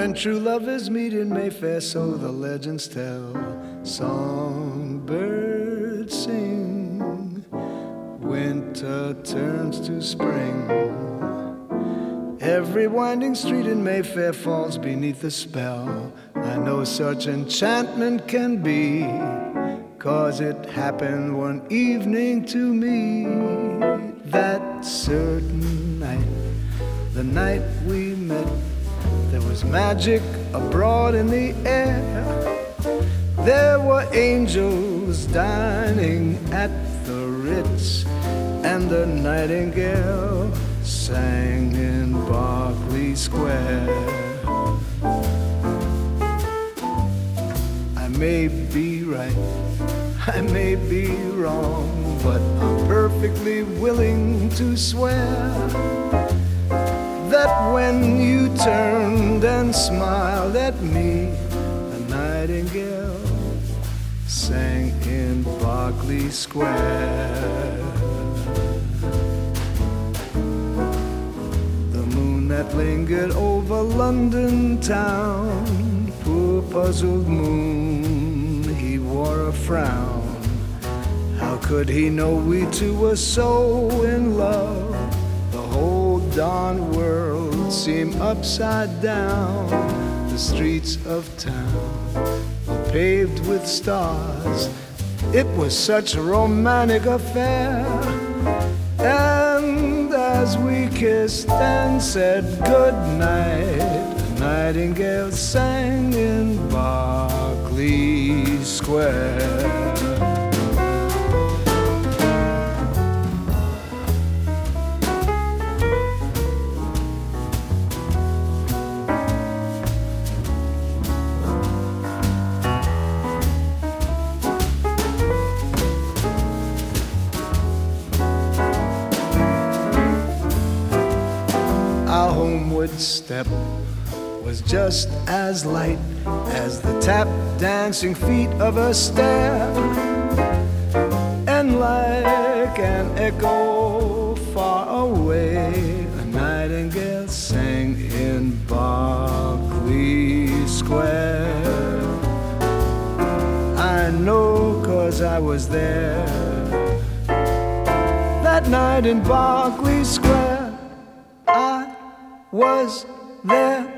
when true lovers meet in Mayfair, so the legends tell. Songbirds sing, winter turns to spring. Every winding street in Mayfair falls beneath the spell. I know such enchantment can be, 'cause it happened one evening to me. That certain night, the night we met, there was magic abroad in the air. There were angels dining at the Ritz, and the nightingale sang in Berkeley Square. I may be right, I may be wrong, but I'm perfectly willing to swear that when you turned and smiled at me, a nightingale sang in Berkeley Square. The moon that lingered over London town, poor puzzled moon, he wore a frown. How could he know we two were so in love? The whole darn world seemed upside down. The streets of town were paved with stars. It was such a romantic affair. And as we kissed and said goodnight, a nightingale sang in Berkeley Square. Our homeward step was just as light as the tap-dancing feet of a stair, and like an echo far away, a nightingale sang in Berkeley Square. I know 'cause I was there that night in Berkeley Square. I was there.